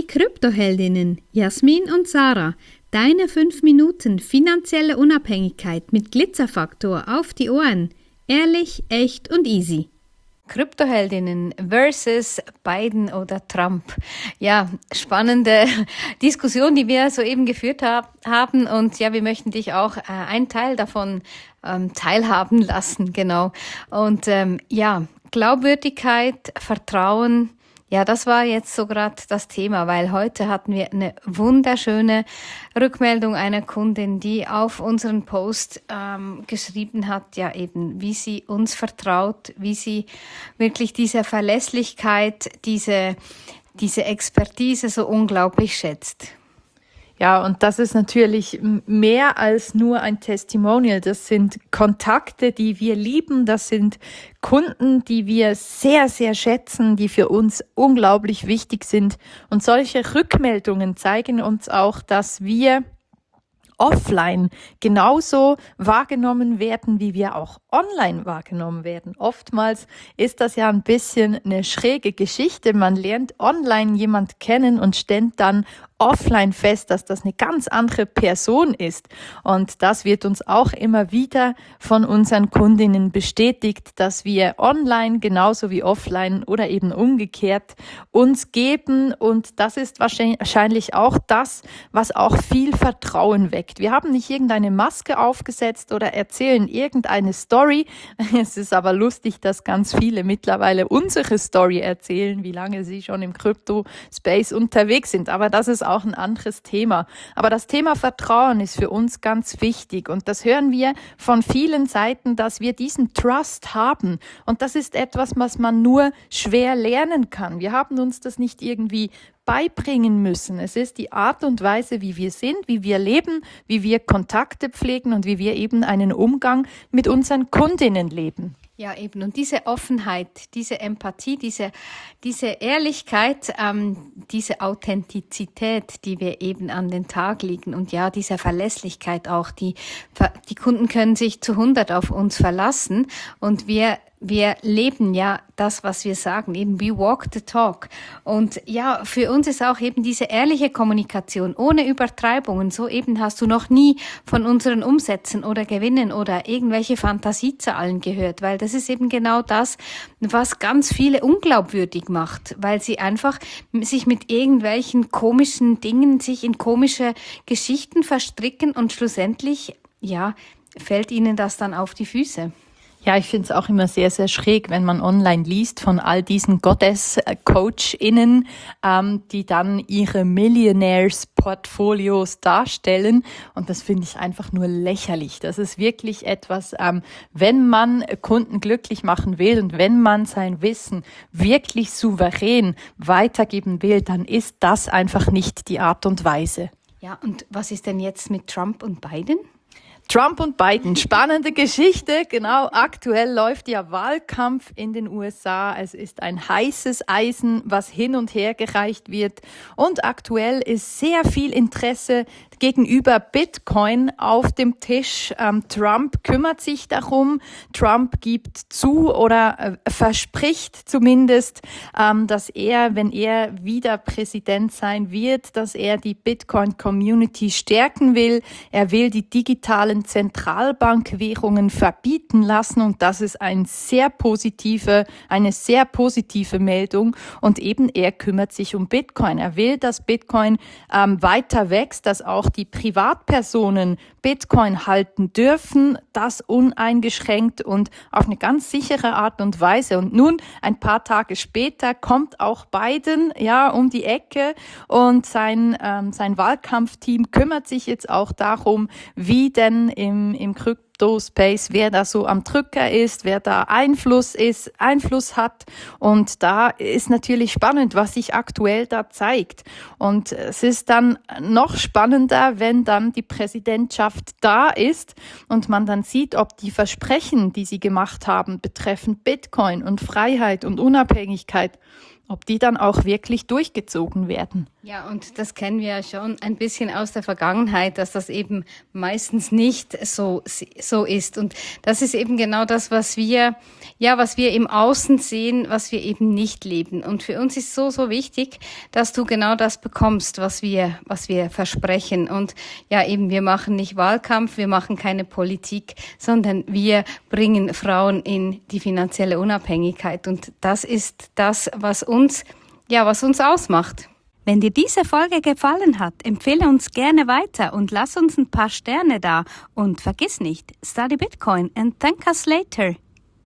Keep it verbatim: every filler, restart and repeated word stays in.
Kryptoheldinnen Jasmin und Sarah, deine fünf Minuten finanzielle Unabhängigkeit mit Glitzerfaktor auf die Ohren. Ehrlich, echt und easy. Kryptoheldinnen versus Biden oder Trump. Ja, spannende Diskussion, die wir soeben geführt hab, haben. Und ja, wir möchten dich auch äh, einen Teil davon ähm, teilhaben lassen, genau. Und ähm, ja, Glaubwürdigkeit, Vertrauen, ja, das war jetzt so gerade das Thema, weil heute hatten wir eine wunderschöne Rückmeldung einer Kundin, die auf unseren Post ähm, geschrieben hat, ja eben, wie sie uns vertraut, wie sie wirklich diese Verlässlichkeit, diese, diese Expertise so unglaublich schätzt. Ja, und das ist natürlich mehr als nur ein Testimonial. Das sind Kontakte, die wir lieben. Das sind Kunden, die wir sehr, sehr schätzen, die für uns unglaublich wichtig sind. Und solche Rückmeldungen zeigen uns auch, dass wir offline genauso wahrgenommen werden, wie wir auch online wahrgenommen werden. Oftmals ist das ja ein bisschen eine schräge Geschichte. Man lernt online jemand kennen und stellt dann offline fest, dass das eine ganz andere Person ist. Und das wird uns auch immer wieder von unseren Kundinnen bestätigt, dass wir online genauso wie offline oder eben umgekehrt uns geben. Und das ist wahrscheinlich auch das, was auch viel Vertrauen weckt. Wir haben nicht irgendeine Maske aufgesetzt oder erzählen irgendeine Story. Es ist aber lustig, dass ganz viele mittlerweile unsere Story erzählen, wie lange sie schon im Krypto-Space unterwegs sind. Aber das ist auch ein anderes Thema. Aber das Thema Vertrauen ist für uns ganz wichtig und das hören wir von vielen Seiten, dass wir diesen Trust haben und das ist etwas, was man nur schwer lernen kann. Wir haben uns das nicht irgendwie beibringen müssen. Es ist die Art und Weise, wie wir sind, wie wir leben, wie wir Kontakte pflegen und wie wir eben einen Umgang mit unseren Kundinnen leben. Ja, eben. Und diese Offenheit, diese Empathie, diese, diese Ehrlichkeit, ähm, diese Authentizität, die wir eben an den Tag legen und ja, diese Verlässlichkeit auch, die, die Kunden können sich zu hundert auf uns verlassen und wir Wir leben ja das, was wir sagen, eben we walk the talk. Und ja, für uns ist auch eben diese ehrliche Kommunikation ohne Übertreibungen. So eben hast du noch nie von unseren Umsätzen oder Gewinnen oder irgendwelche Fantasiezahlen gehört, weil das ist eben genau das, was ganz viele unglaubwürdig macht, weil sie einfach sich mit irgendwelchen komischen Dingen, sich in komische Geschichten verstricken und schlussendlich, ja, fällt ihnen das dann auf die Füße. Ja, ich finde es auch immer sehr, sehr schräg, wenn man online liest von all diesen Goddess-CoachInnen, ähm, die dann ihre Millionaires-Portfolios darstellen. Und das finde ich einfach nur lächerlich. Das ist wirklich etwas, ähm, wenn man Kunden glücklich machen will und wenn man sein Wissen wirklich souverän weitergeben will, dann ist das einfach nicht die Art und Weise. Ja, und was ist denn jetzt mit Trump und Biden? Trump und Biden, spannende Geschichte. Genau, aktuell läuft ja Wahlkampf in den U S A. Es ist ein heißes Eisen, was hin und her gereicht wird. Und aktuell ist sehr viel Interesse gegenüber Bitcoin auf dem Tisch. Ähm, Trump kümmert sich darum. Trump gibt zu oder äh, verspricht zumindest, ähm, dass er, wenn er wieder Präsident sein wird, dass er die Bitcoin-Community stärken will. Er will die digitalen Zentralbankwährungen verbieten lassen und das ist ein sehr positive, eine sehr positive Meldung und eben er kümmert sich um Bitcoin. Er will, dass Bitcoin ähm, weiter wächst, dass auch die Privatpersonen Bitcoin halten dürfen, das uneingeschränkt und auf eine ganz sichere Art und Weise. Und nun, ein paar Tage später, kommt auch Biden ja um die Ecke und sein ähm, sein Wahlkampfteam kümmert sich jetzt auch darum, wie denn im im Krypto-Space, wer da so am Drücker ist, wer da Einfluss ist, Einfluss hat. Und da ist natürlich spannend, was sich aktuell da zeigt. Und es ist dann noch spannender, wenn dann die Präsidentschaft da ist und man dann sieht, ob die Versprechen, die sie gemacht haben, betreffend Bitcoin und Freiheit und Unabhängigkeit, ob die dann auch wirklich durchgezogen werden. Ja, und das kennen wir ja schon ein bisschen aus der Vergangenheit, dass das eben meistens nicht so, so ist. Und das ist eben genau das, was wir, ja, was wir im Außen sehen, was wir eben nicht leben. Und für uns ist so, so wichtig, dass du genau das bekommst, was wir, was wir versprechen. Und ja, eben, wir machen nicht Wahlkampf, wir machen keine Politik, sondern wir bringen Frauen in die finanzielle Unabhängigkeit. Und das ist das, was uns, ja, was uns ausmacht. Wenn dir diese Folge gefallen hat, empfehle uns gerne weiter und lass uns ein paar Sterne da. Und vergiss nicht, study Bitcoin and thank us later.